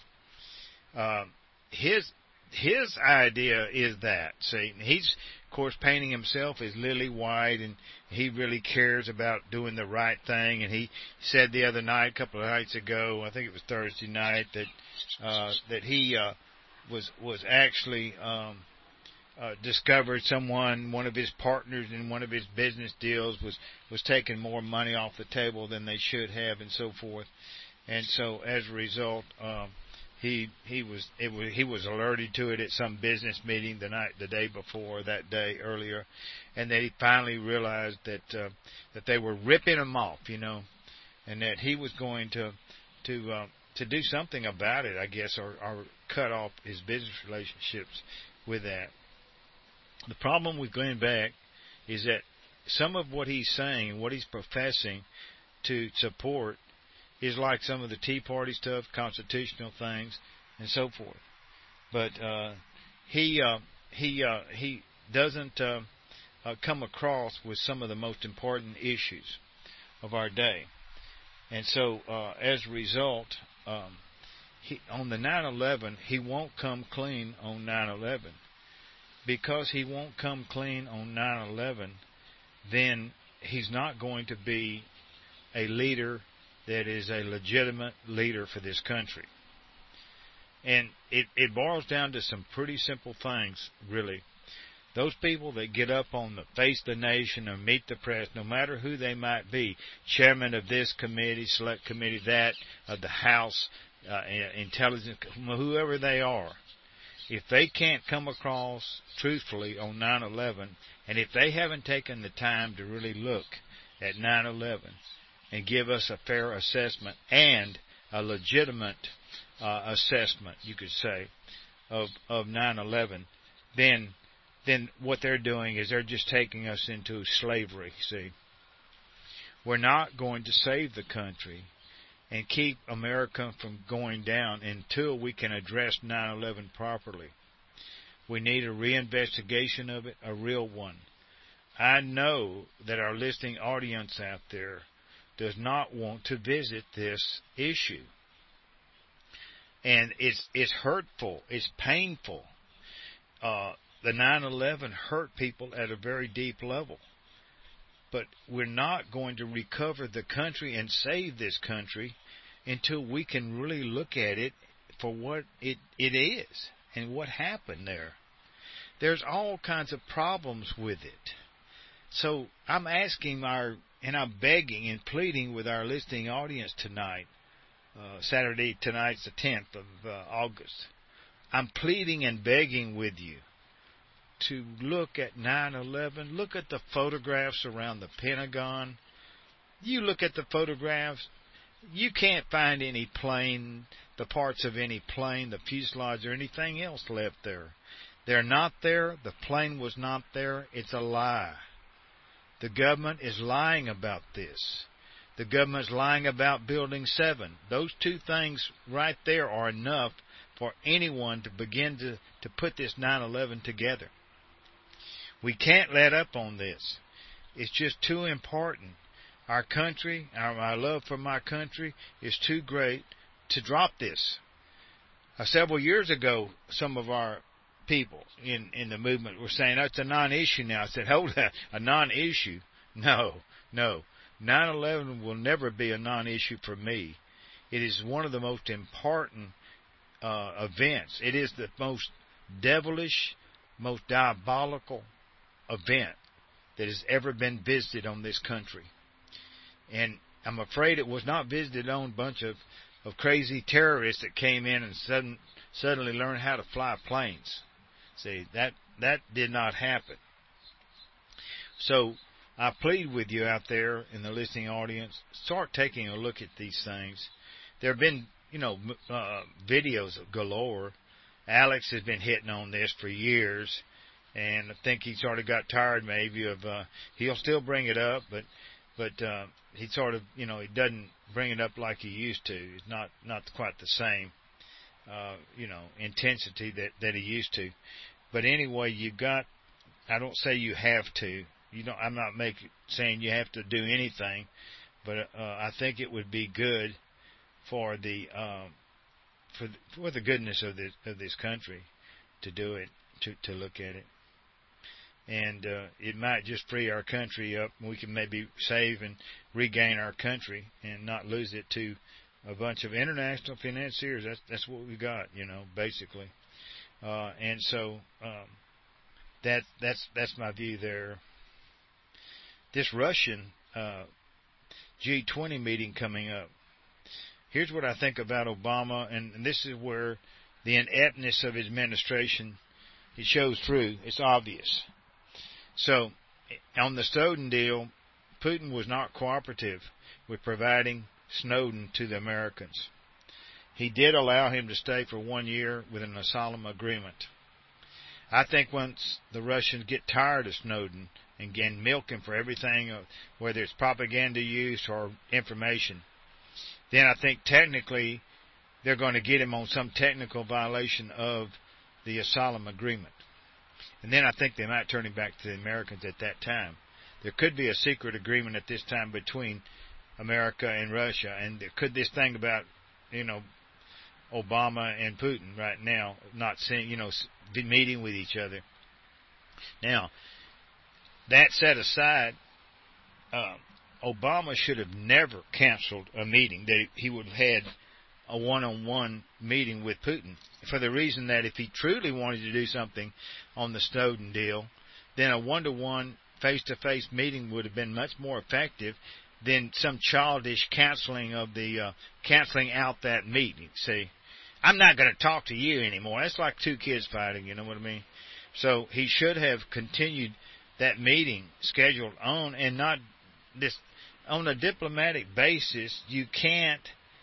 Uh, his his idea is that, see, he's, of course, painting himself as lily white, and he really cares about doing the right thing. And he said the other night, a couple of nights ago, I think it was Thursday night, that uh, that he uh, was was actually um, uh, discovered someone, one of his partners in one of his business deals was, was taking more money off the table than they should have, and so forth. And so as a result, um, he he was it was he was alerted to it at some business meeting the night the day before, that day earlier, and that he finally realized that uh, that they were ripping him off, you know, and that he was going to to uh, to do something about it, I guess, or, or cut off his business relationships with that. The problem with Glenn Beck is that some of what he's saying and what he's professing to support is like some of the Tea Party stuff, constitutional things, and so forth. But uh, he uh, he uh, he doesn't uh, uh, come across with some of the most important issues of our day. And so, uh, as a result, um, he, on the nine eleven, he won't come clean on nine eleven. Because he won't come clean on nine eleven, then he's not going to be a leader that is a legitimate leader for this country. And it, it boils down to some pretty simple things, really. Those people that get up on the Face the Nation or Meet the Press, no matter who they might be, chairman of this committee, select committee, that, of the House, uh, intelligence, whoever they are, if they can't come across truthfully on nine eleven, and if they haven't taken the time to really look at nine eleven and give us a fair assessment and a legitimate uh, assessment, you could say, of of nine eleven, then then what they're doing is they're just taking us into slavery, see. We're not going to save the country and keep America from going down until we can address nine eleven properly. We need a reinvestigation of it, a real one. I know that our listening audience out there does not want to visit this issue. And it's it's hurtful. It's painful. Uh, the nine eleven hurt people at a very deep level. But we're not going to recover the country and save this country until we can really look at it for what it, it is and what happened there. There's all kinds of problems with it. So I'm asking our, and I'm begging and pleading with our listening audience tonight, uh, Saturday, tonight's the tenth of uh, August. I'm pleading and begging with you. to look at nine eleven, look at the photographs around the Pentagon. You look at the photographs, you can't find any plane, the parts of any plane, the fuselage or anything else left there. They're not there. The plane was not there. It's a lie. The government is lying about this. The government's lying about Building seven. Those two things right there are enough for anyone to begin to, to put this nine eleven together. We can't let up on this. It's just too important. Our country, our, our love for my country is too great to drop this. Uh, several years ago, some of our people in, in the movement were saying, oh, it's a non-issue now. I said, hold on, a non-issue? No, no. nine eleven will never be a non-issue for me. It is one of the most important uh, events. It is the most devilish, most diabolical event that has ever been visited on this country. And I'm afraid it was not visited on a bunch of, of crazy terrorists that came in and sudden, suddenly learned how to fly planes. See, that that did not happen. So I plead with you out there in the listening audience, start taking a look at these things. There have been, you know, uh, videos of galore. Alex has been hitting on this for years, and I think he sort of got tired maybe of, uh, he'll still bring it up, but but uh, he sort of, you know, he doesn't bring it up like he used to. It's not, not quite the same, uh, you know, intensity that, that he used to. But anyway, you got, I don't say you have to. You don't, I'm not making, saying you have to do anything, but uh, I think it would be good for the um, for the, for the goodness of this of this country to do it, to to look at it, and uh, it might just free our country up. We can maybe save and regain our country and not lose it to a bunch of international financiers. That's that's what we got, you know, basically, uh, and so um, that that's that's my view there. This Russian uh, G twenty meeting coming up. Here's what I think about Obama, and, and this is where the ineptness of his administration, it shows through. It's obvious. So, on the Snowden deal, Putin was not cooperative with providing Snowden to the Americans. He did allow him to stay for one year with an asylum agreement. I think once the Russians get tired of Snowden and again milk him for everything, whether it's propaganda use or information, then I think technically they're going to get him on some technical violation of the asylum agreement. And then I think they might turn him back to the Americans at that time. There could be a secret agreement at this time between America and Russia, and there could this thing about, you know, Obama and Putin right now not seeing, you know, meeting with each other. Now, that set aside, uh, Obama should have never canceled a meeting, that he would have had a one-on-one meeting with Putin, for the reason that if he truly wanted to do something on the Snowden deal, then a one-to-one face-to-face meeting would have been much more effective than some childish canceling of the uh, canceling out that meeting. See, I'm not going to talk to you anymore. That's like two kids fighting, you know what I mean? So he should have continued that meeting scheduled on, and not this on a diplomatic basis. You can't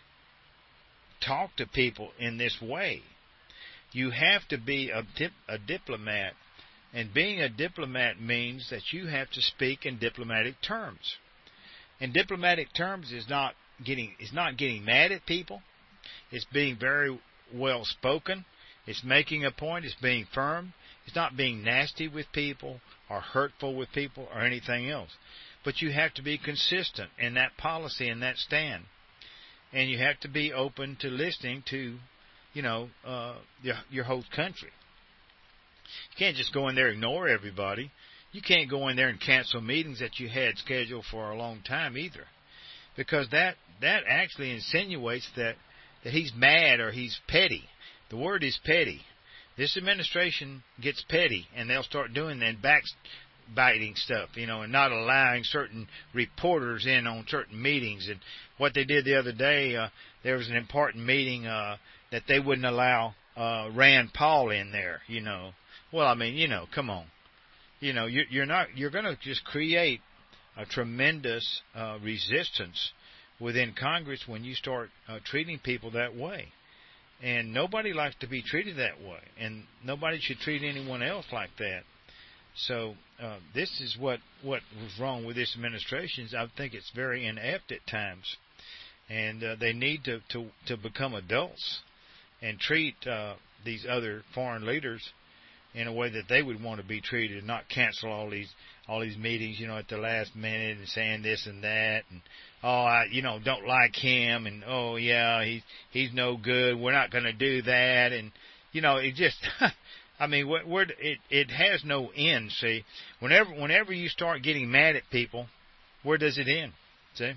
talk to people in this way. You have to be a, dip, a diplomat, and being a diplomat means that you have to speak in diplomatic terms. And diplomatic terms is not getting is not getting mad at people. It's being very well spoken. It's making a point. It's being firm. It's not being nasty with people or hurtful with people or anything else. But you have to be consistent in that policy and that stand. And you have to be open to listening to, you know, uh, your, your host country. You can't just go in there and ignore everybody. You can't go in there and cancel meetings that you had scheduled for a long time either. Because that, that actually insinuates that, that he's mad or he's petty. The word is petty. This administration gets petty, and they'll start doing that backbiting stuff, you know, and not allowing certain reporters in on certain meetings. And what they did the other day, uh, there was an important meeting uh, that they wouldn't allow uh, Rand Paul in there, you know. Well, I mean, you know, come on. You know, you're, you're not. You're going to just create a tremendous uh, resistance within Congress when you start uh, treating people that way. And nobody likes to be treated that way, and nobody should treat anyone else like that. So uh, this is what, what was wrong with this administration. I think it's very inept at times, and uh, they need to, to, to become adults and treat uh, these other foreign leaders in a way that they would want to be treated, and not cancel all these all these meetings, you know, at the last minute and saying this and that, and oh, I, you know, don't like him, and oh yeah, he's he's no good. We're not going to do that, and you know, it just, I mean, we're, we're, it it has no end. See, whenever whenever you start getting mad at people, where does it end? See,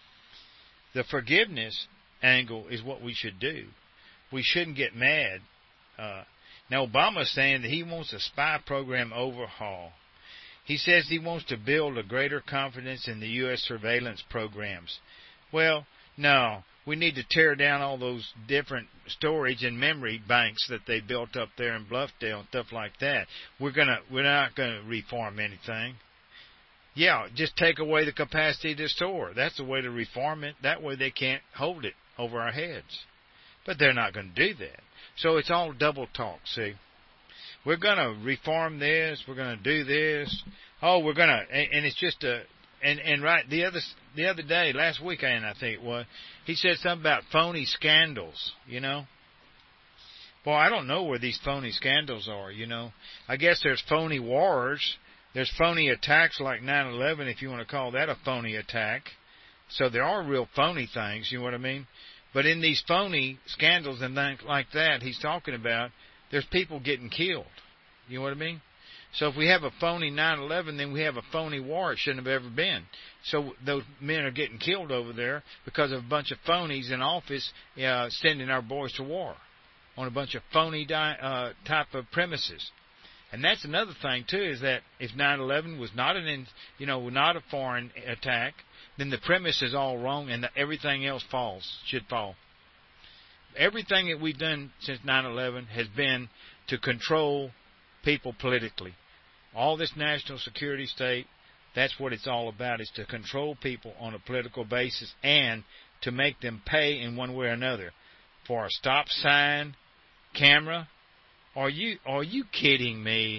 the forgiveness angle is what we should do. We shouldn't get mad. Uh, now, Obama's saying that he wants a spy program overhaul. He says he wants to build a greater confidence in the U S surveillance programs. Well, no, we need to tear down all those different storage and memory banks that they built up there in Bluffdale and stuff like that. We're gonna, we're not gonna reform anything. Yeah, just take away the capacity to store. That's the way to reform it. That way they can't hold it over our heads. But they're not going to do that. So it's all double talk, see. We're going to reform this. We're going to do this. Oh, we're going to, and, and it's just a, and, and right, the other, the other day, last weekend, I think it was, he said something about phony scandals, you know. Boy, I don't know where these phony scandals are, you know. I guess there's phony wars. There's phony attacks like nine eleven, if you want to call that a phony attack. So there are real phony things, you know what I mean? But in these phony scandals and things like that he's talking about, there's people getting killed. You know what I mean? So if we have a phony nine eleven, then we have a phony war it shouldn't have ever been. So those men are getting killed over there because of a bunch of phonies in office uh, sending our boys to war on a bunch of phony di- uh, type of premises. And that's another thing, too, is that if nine eleven was not an, in, you know, not a foreign attack, then the premise is all wrong and the, everything else falls, should fall. Everything that we've done since nine eleven has been to control people politically. All this national security state, that's what it's all about, is to control people on a political basis and to make them pay in one way or another for a stop sign, camera. Are you are you kidding me?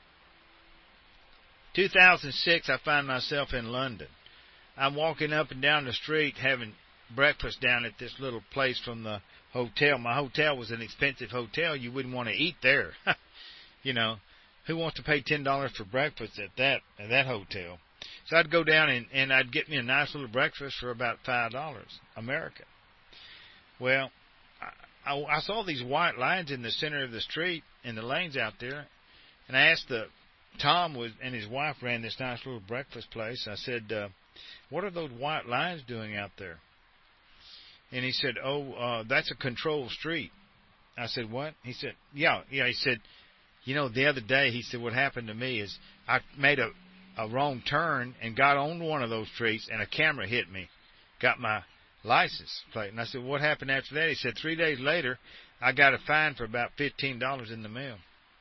two thousand six, I find myself in London. I'm walking up and down the street having breakfast down at this little place from the hotel. My hotel was an expensive hotel. You wouldn't want to eat there. You know, who wants to pay ten dollars for breakfast at that at that hotel? So I'd go down and, and I'd get me a nice little breakfast for about five dollars American. Well, I, I, I saw these white lines in the center of the street in the lanes out there, and I asked the Tom was and his wife ran this nice little breakfast place. I said, uh, "What are those white lines doing out there?" And he said, "Oh, uh, that's a controlled street." I said, "What?" He said, "Yeah, yeah." He said, "You know, the other day," he said, "what happened to me is I made a, a wrong turn and got on one of those streets, and a camera hit me, got my license plate." And I said, "What happened after that?" He said, three days later, I got a fine for about fifteen dollars in the mail."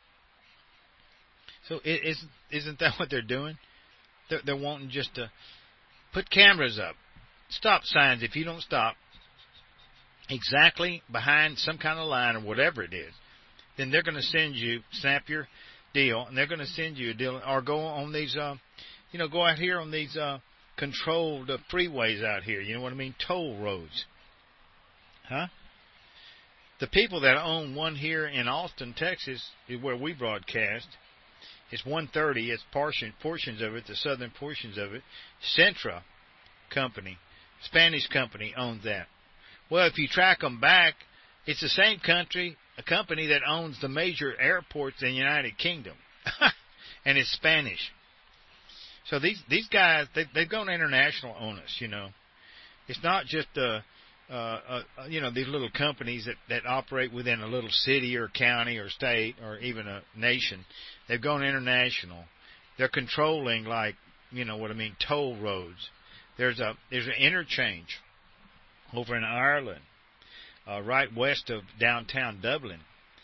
So isn't, isn't that what they're doing? They're, they're wanting just to put cameras up, stop signs if you don't stop exactly behind some kind of line or whatever it is. Then they're going to send you, snap your deal, and they're going to send you a deal, or go on these, uh, you know, go out here on these uh, controlled uh, freeways out here. You know what I mean? Toll roads. Huh? The people that own one here in Austin, Texas, is where we broadcast. It's one thirty. It's portion, portions of it, the southern portions of it. Centra Company, Spanish company, owns that. Well, if you track them back, it's the same country, a company that owns the major airports in the United Kingdom. And it's Spanish. So these these guys, they, they've gone international on us, you know. It's not just, uh, uh, uh, you know, these little companies that, that operate within a little city or county or state or even a nation. They've gone international. They're controlling, like, you know what I mean, toll roads. There's a there's an interchange over in Ireland, uh, right west of downtown Dublin.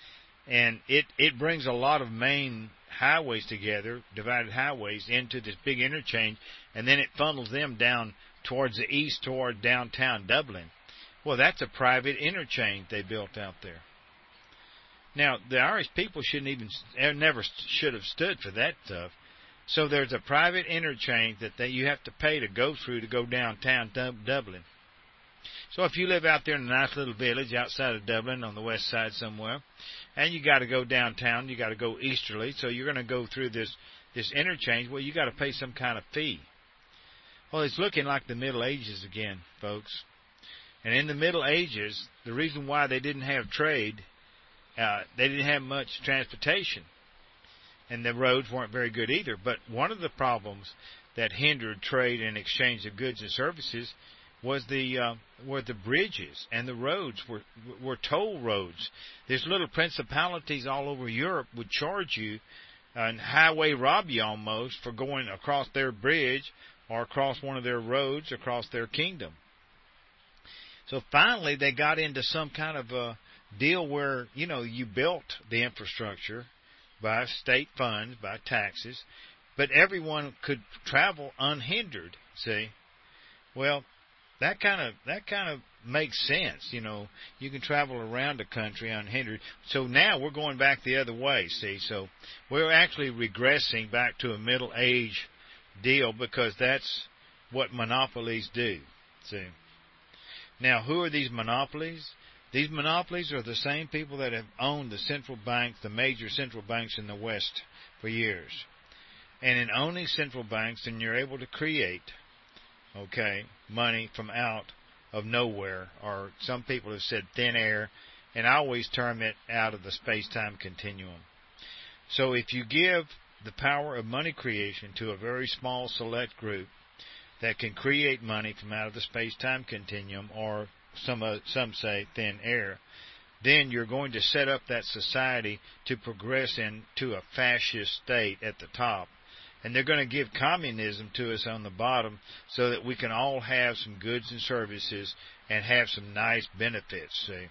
and it, it brings a lot of main highways together, divided highways, into this big interchange, and then it funnels them down towards the east toward downtown Dublin. Well, that's a private interchange they built out there. Now, the Irish people shouldn't even, never should have stood for that stuff. So there's a private interchange that they, you have to pay to go through to go downtown Dublin. So if you live out there in a nice little village outside of Dublin on the west side somewhere, and you got to go downtown, you got to go easterly, so you're going to go through this, this interchange, well, you got to pay some kind of fee. Well, it's looking like the Middle Ages again, folks. And in the Middle Ages, the reason why they didn't have trade, uh, they didn't have much transportation. And the roads weren't very good either. But one of the problems that hindered trade and exchange of goods and services was the uh, were the bridges and the roads were were toll roads. There's little principalities all over Europe would charge you and highway rob you almost for going across their bridge or across one of their roads across their kingdom. So finally they got into some kind of a deal where, you know, you built the infrastructure by state funds, by taxes, but everyone could travel unhindered, see? Well, that kind of that kind of makes sense, you know. You can travel around the country unhindered. So now we're going back the other way, see? So we're actually regressing back to a Middle Age deal because that's what monopolies do, see? Now, who are these monopolies? These monopolies are the same people that have owned the central banks, the major central banks in the West for years. And in owning central banks, then you're able to create, okay, money from out of nowhere, or some people have said thin air, and I always term it out of the space-time continuum. So if you give the power of money creation to a very small select group that can create money from out of the space-time continuum, or some uh, some say thin air, then you're going to set up that society to progress into a fascist state at the top. And they're going to give communism to us on the bottom so that we can all have some goods and services and have some nice benefits, see.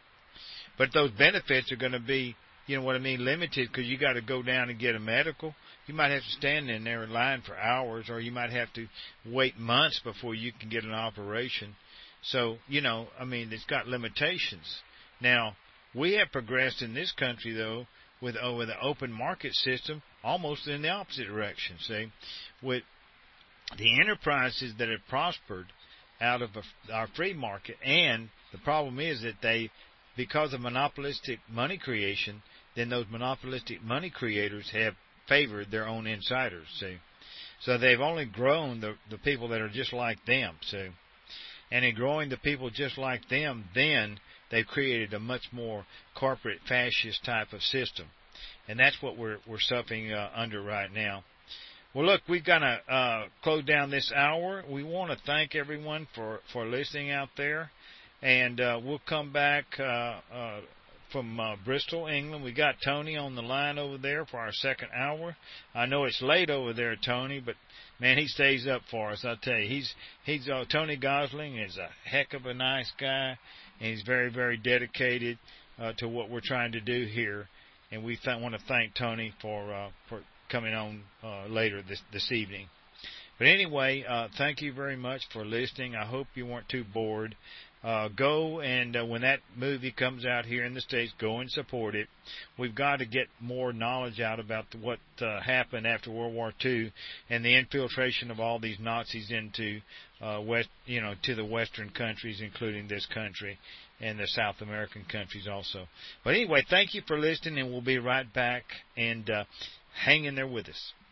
But those benefits are going to be, you know what I mean, limited, because you got to go down and get a medical. You might have to stand in there in line for hours, or you might have to wait months before you can get an operation. So, you know, I mean, it's got limitations. Now, we have progressed in this country, though, with, oh, with an open market system, almost in the opposite direction, see. With the enterprises that have prospered out of a, our free market, and the problem is that they, because of monopolistic money creation, then those monopolistic money creators have favored their own insiders, see. So they've only grown the, the people that are just like them, see. And in growing the people just like them, then they've created a much more corporate fascist type of system. And that's what we're we're suffering uh, under right now. Well, look, we're going to uh, close down this hour. We want to thank everyone for, for listening out there. And uh, we'll come back uh, uh, from uh, Bristol, England. We got Tony on the line over there for our second hour. I know it's late over there, Tony, but man, he stays up for us. I tell you, he's he's uh, Tony Gosling is a heck of a nice guy, and he's very very dedicated uh, to what we're trying to do here. And we th- want to thank Tony for uh, for coming on uh, later this this evening. But anyway, uh, thank you very much for listening. I hope you weren't too bored. Uh, go and uh, when that movie comes out here in the States, go and support it. We've got to get more knowledge out about what uh, happened after World War Two and the infiltration of all these Nazis into uh, west, you know, to the Western countries, including this country and the South American countries also. But anyway, thank you for listening, and we'll be right back. And uh, hang in there with us.